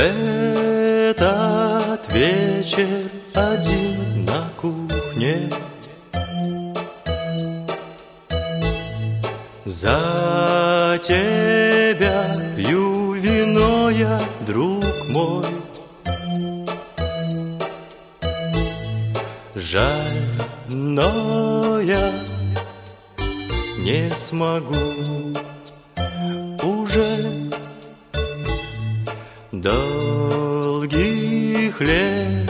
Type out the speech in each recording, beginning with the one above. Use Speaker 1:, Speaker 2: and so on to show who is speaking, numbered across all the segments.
Speaker 1: этот вечер один на кухне за тебя пью вино я, друг мой. Жаль, но я не смогу уже долгих лет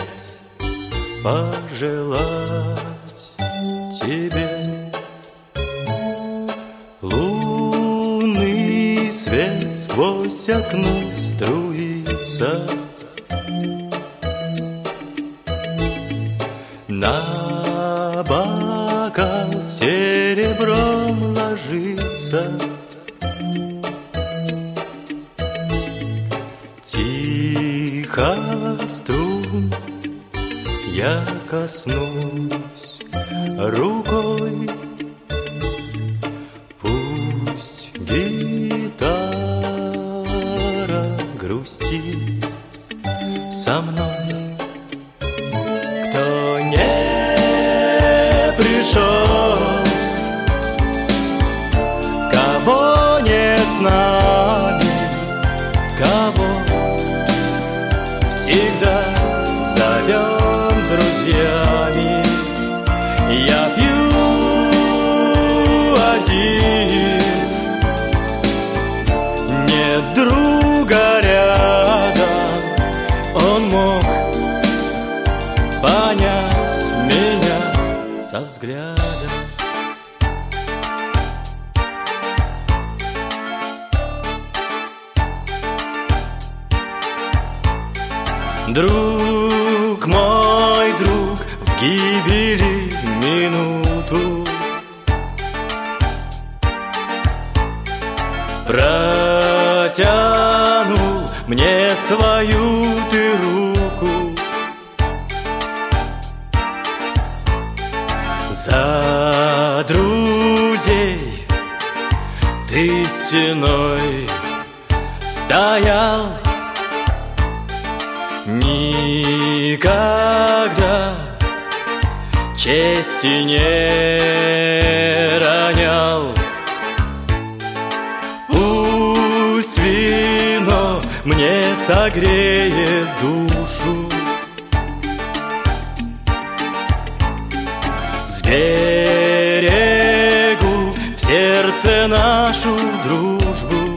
Speaker 1: пожелать тебе. Лунный свет сквозь окно струится, на бокал серебром ложится. Тихо струн я коснусь рукой, пусть гитара грустит со мной. Кто не пришел, кого нет с нами, кого всегда зовем друзьями. Я пью один, нет друга рядом. Он мог понять меня со взгляда. Друг мой, друг, в гибели минуту протянул мне свою ты руку. За друзей ты стеной стоял, никогда чести не ронял. Пусть вино мне согреет душу, сберегу в сердце нашу дружбу.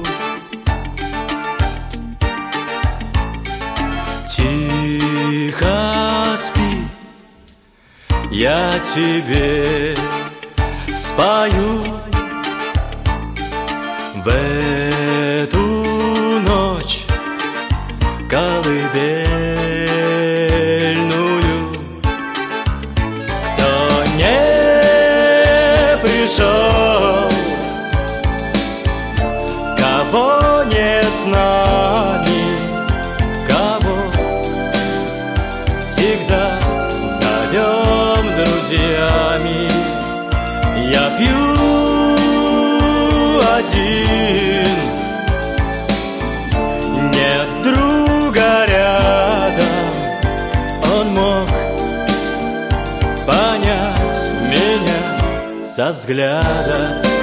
Speaker 1: Тихо спи, я тебе спою в эту ночь колыбельную. Кто не пришел, кого нет с нами, кого всегда зовем друзьями. Я пью один, нет друга рядом. Он мог понять меня со взгляда.